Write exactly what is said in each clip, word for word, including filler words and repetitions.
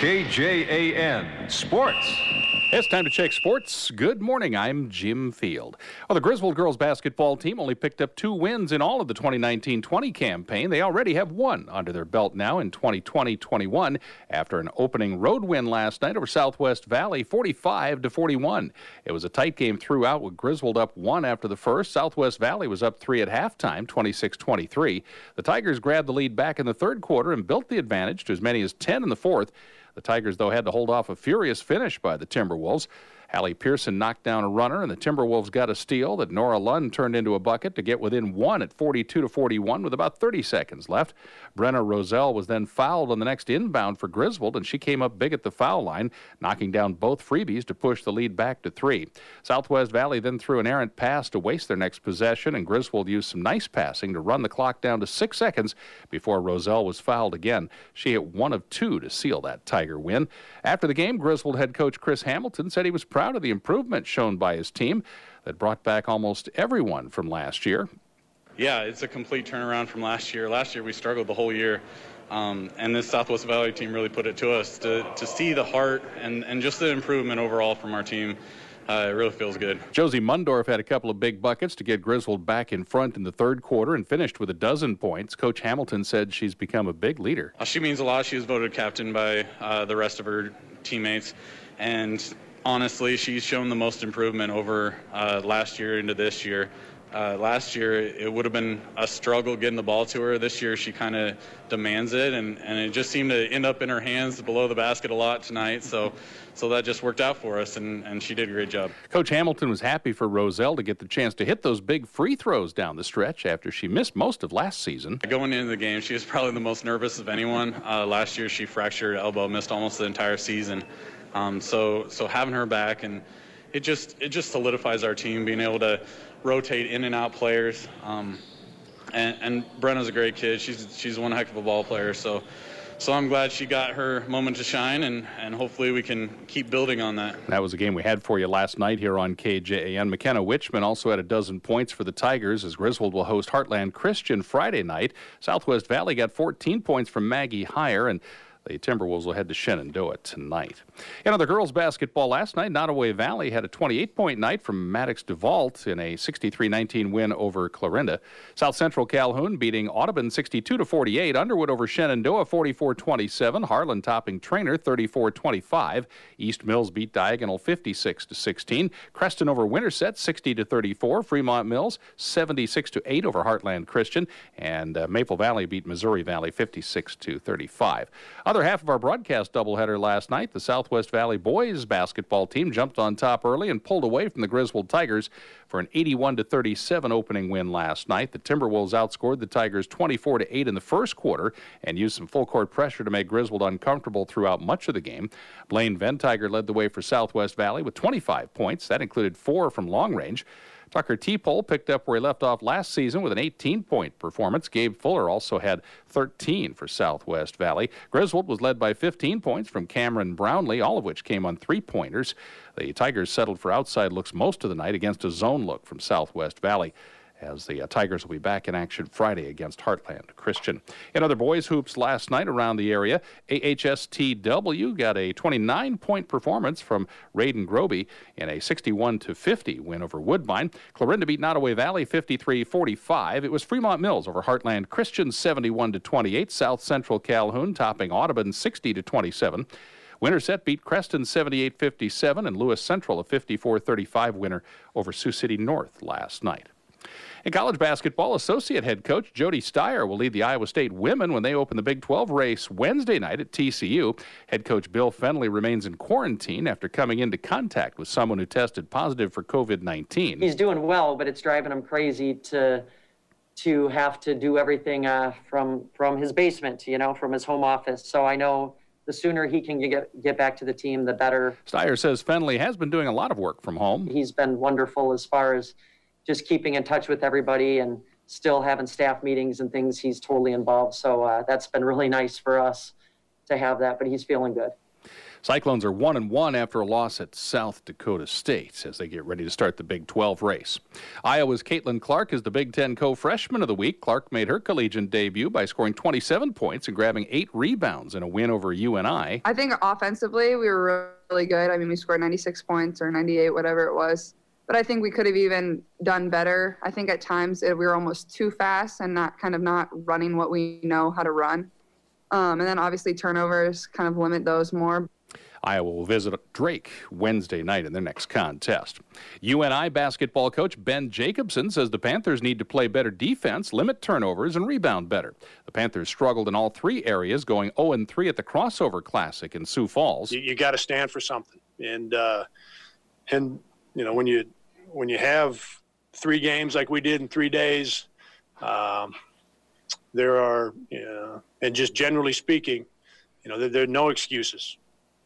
K J A N Sports. It's time to check sports. Good morning. I'm Jim Field. Well, the Griswold girls basketball team only picked up two wins in all of the twenty nineteen twenty campaign. They already have one under their belt now in twenty twenty twenty-one after an opening road win last night over Southwest Valley, forty-five to forty-one. It was a tight game throughout with Griswold up one after the first. Southwest Valley was up three at halftime, twenty-six twenty-three. The Tigers grabbed the lead back in the third quarter and built the advantage to as many as ten in the fourth. The Tigers, though, had to hold off a furious finish by the Timberwolves. Hallie Pearson knocked down a runner, and the Timberwolves got a steal that Nora Lund turned into a bucket to get within one at forty-two to forty-one with about thirty seconds left. Brenna Roselle was then fouled on the next inbound for Griswold, and she came up big at the foul line, knocking down both freebies to push the lead back to three. Southwest Valley then threw an errant pass to waste their next possession, and Griswold used some nice passing to run the clock down to six seconds before Roselle was fouled again. She hit one of two to seal that Tiger win. After the game, Griswold head coach Chris Hamilton said he was proud of the improvement shown by his team that brought back almost everyone from last year. Yeah, it's a complete turnaround from last year. Last year we struggled the whole year, um, and this Southwest Valley team really put it to us. To, to see the heart and, and just the improvement overall from our team, uh, it really feels good. Josie Mundorf had a couple of big buckets to get Griswold back in front in the third quarter and finished with a dozen points. Coach Hamilton said she's become a big leader. Uh, she means a lot. She was voted captain by uh, the rest of her teammates, and honestly, she's shown the most improvement over uh, last year into this year. Uh, last year, it would have been a struggle getting the ball to her. This year, she kind of demands it, and, and it just seemed to end up in her hands below the basket a lot tonight. So so that just worked out for us, and, and she did a great job. Coach Hamilton was happy for Roselle to get the chance to hit those big free throws down the stretch after she missed most of last season. Going into the game, she was probably the most nervous of anyone. Uh, last year, she fractured her elbow, missed almost the entire season. Um, so so having her back, and it just it just solidifies our team, being able to rotate in and out players. Um, and, and Brenna's a great kid. She's she's one heck of a ball player. So so I'm glad she got her moment to shine, and, and hopefully we can keep building on that. That was a game we had for you last night here on K J A N. McKenna Witchman also had a dozen points for the Tigers as Griswold will host Heartland Christian Friday night. Southwest Valley got fourteen points from Maggie Heyer, and the Timberwolves will head to Shenandoah tonight. In other girls basketball last night, Nottoway Valley had a twenty-eight point night from Maddox DeVault in a sixty-three nineteen win over Clarinda. South Central Calhoun beating Audubon sixty-two to forty-eight. Underwood over Shenandoah forty-four twenty-seven. Harlan topping Trainer thirty-four twenty-five. East Mills beat Diagonal fifty-six to sixteen. Creston over Winterset sixty to thirty-four. Fremont Mills seventy-six to eight over Heartland Christian. And uh, Maple Valley beat Missouri Valley fifty-six to thirty-five. Other half of our broadcast doubleheader last night, the Southwest Valley boys basketball team jumped on top early and pulled away from the Griswold Tigers for an eighty-one to thirty-seven opening win last night. The Timberwolves outscored the Tigers twenty-four to eight in the first quarter and used some full court pressure to make Griswold uncomfortable throughout much of the game. Blaine Ventiger led the way for Southwest Valley with twenty-five points. That included four from long range. Tucker T-Pole picked up where he left off last season with an eighteen point performance. Gabe Fuller also had thirteen for Southwest Valley. Griswold was led by fifteen points from Cameron Brownlee, all of which came on three-pointers. The Tigers settled for outside looks most of the night against a zone look from Southwest Valley, as the uh, Tigers will be back in action Friday against Heartland Christian. In other boys hoops last night around the area, A H S T W got a twenty-nine point performance from Raiden Groby in a sixty-one to fifty win over Woodbine. Clarinda beat Nottoway Valley fifty-three forty-five. It was Fremont Mills over Heartland Christian seventy-one to twenty-eight. South Central Calhoun topping Audubon sixty to twenty-seven. Winterset beat Creston seventy-eight fifty-seven, and Lewis Central a fifty-four thirty-five winner over Sioux City North last night. In college basketball, associate head coach Jody Steyer will lead the Iowa State women when they open the Big twelve race Wednesday night at T C U. Head coach Bill Fenley remains in quarantine after coming into contact with someone who tested positive for COVID nineteen. He's doing well, but it's driving him crazy to to have to do everything uh, from from his basement, you know, from his home office. So I know the sooner he can get get back to the team, the better. Steyer says Fenley has been doing a lot of work from home. He's been wonderful as far as just keeping in touch with everybody and still having staff meetings and things. He's totally involved. So uh, that's been really nice for us to have that, but he's feeling good. Cyclones are one and one after a loss at South Dakota State as they get ready to start the Big twelve race. Iowa's Caitlin Clark is the Big Ten co-freshman of the week. Clark made her collegiate debut by scoring twenty-seven points and grabbing eight rebounds in a win over U N I. I think offensively we were really good. I mean, we scored ninety-six points or ninety-eight, whatever it was. But I think we could have even done better. I think at times it, we were almost too fast and not kind of not running what we know how to run. Um, and then obviously turnovers kind of limit those more. Iowa will visit Drake Wednesday night in their next contest. U N I basketball coach Ben Jacobson says the Panthers need to play better defense, limit turnovers, and rebound better. The Panthers struggled in all three areas, going oh and three at the Crossover Classic in Sioux Falls. You, you got to stand for something. And, uh, and you know, when you when you have three games like we did in three days, um, there are, you know, and just generally speaking, you know, there, there are no excuses.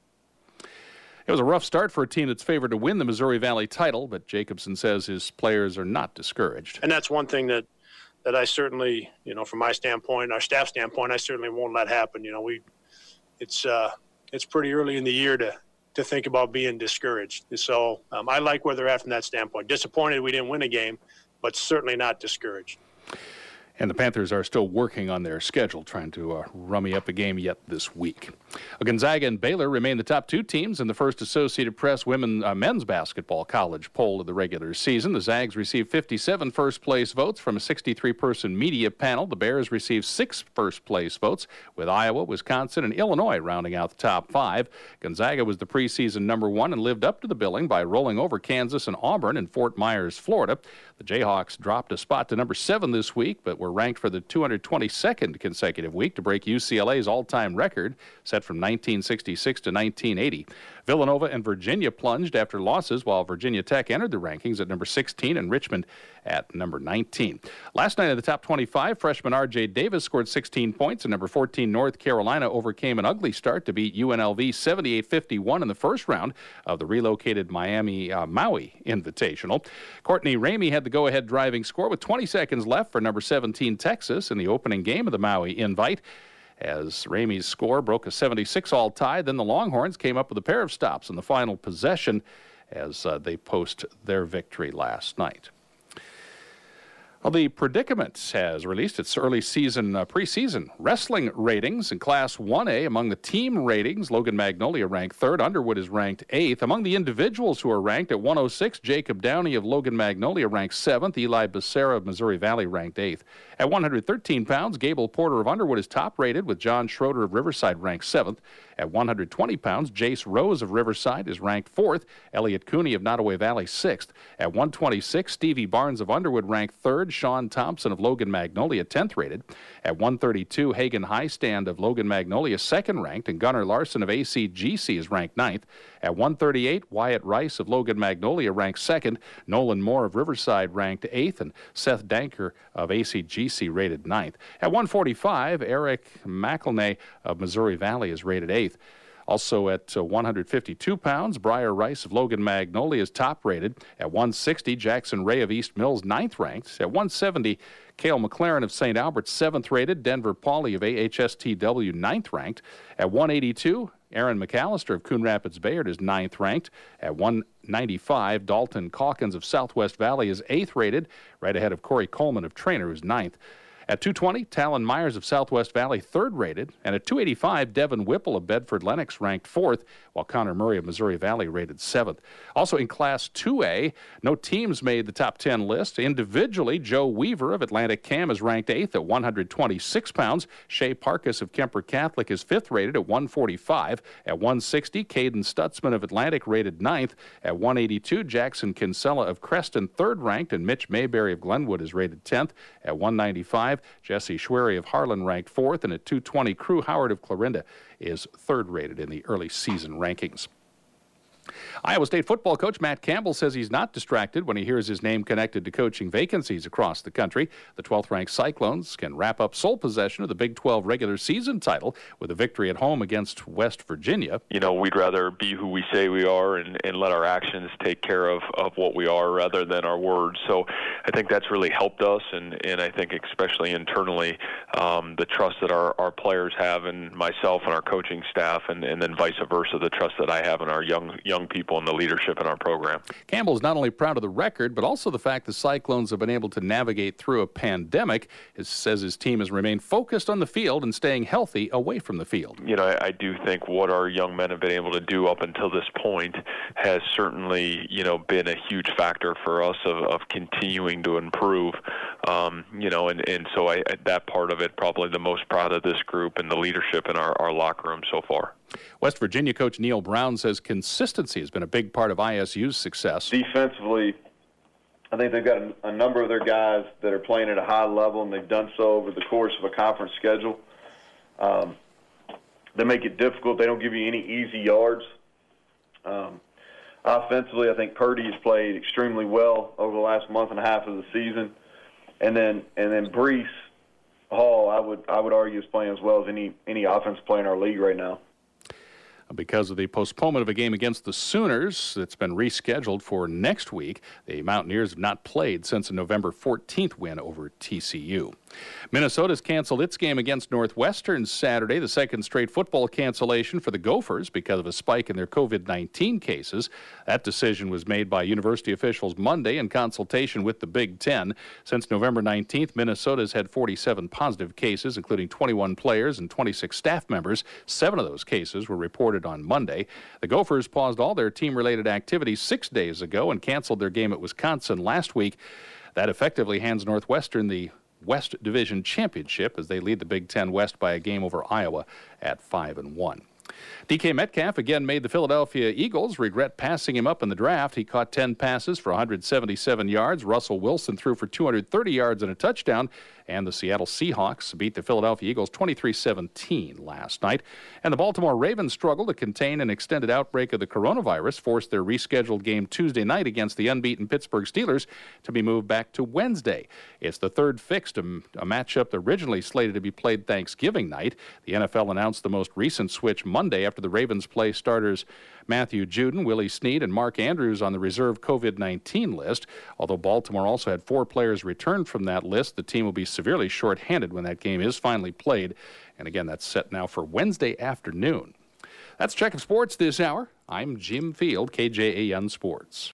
It was a rough start for a team that's favored to win the Missouri Valley title, but Jacobson says his players are not discouraged. And that's one thing that, that I certainly, you know, from my standpoint, our staff standpoint, I certainly won't let happen. You know, we, it's, uh, it's pretty early in the year to, to think about being discouraged. So um, I like where they're at from that standpoint. Disappointed we didn't win a game, but certainly not discouraged. And the Panthers are still working on their schedule, trying to uh, rummy up a game yet this week. Gonzaga and Baylor remain the top two teams in the first Associated Press women uh, men's basketball college poll of the regular season. The Zags received fifty-seven first-place votes from a sixty-three person media panel. The Bears received six first-place votes, with Iowa, Wisconsin, and Illinois rounding out the top five. Gonzaga was the preseason number one and lived up to the billing by rolling over Kansas and Auburn in Fort Myers, Florida. The Jayhawks dropped a spot to number seven this week, but were ranked for the two hundred twenty-second consecutive week to break U C L A's all-time record, set from nineteen sixty-six to nineteen eighty. Villanova and Virginia plunged after losses, while Virginia Tech entered the rankings at number sixteen and Richmond at number nineteen. Last night in the top twenty-five, freshman R J Davis scored sixteen points, and number fourteen North Carolina overcame an ugly start to beat U N L V seventy-eight fifty-one in the first round of the relocated Miami uh, Maui Invitational. Courtney Ramey had the go-ahead driving score with twenty seconds left for number seventeen Texas in the opening game of the Maui Invite. As Ramey's score broke a seventy-six all tie, then the Longhorns came up with a pair of stops in the final possession as uh, they post their victory last night. Well, the Predicament has released its early season, uh, preseason wrestling ratings. In Class one A, among the team ratings, Logan Magnolia ranked third. Underwood is ranked eighth. Among the individuals who are ranked at one oh six, Jacob Downey of Logan Magnolia ranked seventh. Eli Becerra of Missouri Valley ranked eighth. At one hundred thirteen pounds, Gable Porter of Underwood is top rated, with John Schroeder of Riverside ranked seventh. At one hundred twenty pounds, Jace Rose of Riverside is ranked fourth. Elliott Cooney of Nottoway Valley sixth. At one twenty-six, Stevie Barnes of Underwood ranked third. Sean Thompson of Logan Magnolia tenth rated. At one thirty-two, Hagen Highstand of Logan Magnolia second ranked, and Gunnar Larson of A C G C is ranked ninth. At one thirty-eight, Wyatt Rice of Logan Magnolia ranked second. Nolan Moore of Riverside ranked eighth, and Seth Danker of A C G C rated ninth. At one forty-five, Eric McElnay of Missouri Valley is rated eighth. Also at uh, one hundred fifty-two pounds, Briar Rice of Logan Magnolia is top rated. At one sixty, Jackson Ray of East Mills ninth ranked. At one seventy, Cale McLaren of Saint Albert seventh rated. Denver Pauley of A H S T W ninth ranked. At one eighty-two, Aaron McAllister of Coon Rapids Bayard is ninth ranked. At one ninety-five, Dalton Calkins of Southwest Valley is eighth rated, right ahead of Corey Coleman of Trainer, who's ninth. At two twenty, Talon Myers of Southwest Valley third rated, and at two eighty-five, Devin Whipple of Bedford Lennox ranked fourth, while Connor Murray of Missouri Valley rated seventh. Also in Class two A, no teams made the top ten list. Individually, Joe Weaver of Atlantic Cam is ranked eighth at one hundred twenty-six pounds. Shea Parkus of Kemper Catholic is fifth rated at one forty-five. At one sixty, Caden Stutzman of Atlantic rated ninth. At one eighty-two, Jackson Kinsella of Creston third ranked, and Mitch Mayberry of Glenwood is rated tenth. At one ninety-five, Jesse Schwery of Harlan ranked fourth, and at two twenty, Crew Howard of Clarinda is third rated in the early season rankings. Iowa State football coach Matt Campbell says he's not distracted when he hears his name connected to coaching vacancies across the country. The twelfth-ranked Cyclones can wrap up sole possession of the Big twelve regular season title with a victory at home against West Virginia. You know, we'd rather be who we say we are and, and let our actions take care of, of what we are rather than our words. So I think that's really helped us, and, and I think especially internally, um, the trust that our, our players have in myself and our coaching staff, and, and then vice versa, the trust that I have in our young young people and the leadership in our program. Campbell's not only proud of the record, but also the fact the Cyclones have been able to navigate through a pandemic. He says his team has remained focused on the field and staying healthy away from the field. You know, I, I do think what our young men have been able to do up until this point has certainly, you know, been a huge factor for us of, of continuing to improve. Um, you know, and, and so I, that part of it, probably the most proud of this group and the leadership in our, our locker room so far. West Virginia coach Neil Brown says consistency has been a big part of I S U's success. Defensively, I think they've got a, a number of their guys that are playing at a high level, and they've done so over the course of a conference schedule. Um, they make it difficult. They don't give you any easy yards. Um, offensively, I think Purdy has played extremely well over the last month and a half of the season. And then and then Breece Hall, I would I would argue, is playing as well as any any offense player in our league right now. Because of the postponement of a game against the Sooners that's been rescheduled for next week, the Mountaineers have not played since a November fourteenth win over T C U. Minnesota's canceled its game against Northwestern Saturday, the second straight football cancellation for the Gophers because of a spike in their COVID nineteen cases. That decision was made by university officials Monday in consultation with the Big Ten. Since November nineteenth, Minnesota's had forty-seven positive cases, including twenty-one players and twenty-six staff members. Seven of those cases were reported on Monday. The Gophers paused all their team-related activities six days ago and canceled their game at Wisconsin last week. That effectively hands Northwestern the West Division Championship as they lead the Big Ten West by a game over Iowa at five and one. D K Metcalf again made the Philadelphia Eagles regret passing him up in the draft. He caught ten passes for one hundred seventy-seven yards. Russell Wilson threw for two hundred thirty yards and a touchdown. And the Seattle Seahawks beat the Philadelphia Eagles twenty-three seventeen last night. And the Baltimore Ravens struggled to contain an extended outbreak of the coronavirus, forced their rescheduled game Tuesday night against the unbeaten Pittsburgh Steelers to be moved back to Wednesday. It's the third fix to a matchup originally slated to be played Thanksgiving night. The N F L announced the most recent switch Monday after the Ravens play starters Matthew Judon, Willie Snead, and Mark Andrews on the reserve COVID nineteen list. Although Baltimore also had four players returned from that list, the team will be severely shorthanded when that game is finally played. And again, that's set now for Wednesday afternoon. That's Checkin' Sports this hour. I'm Jim Field, K J A N Sports.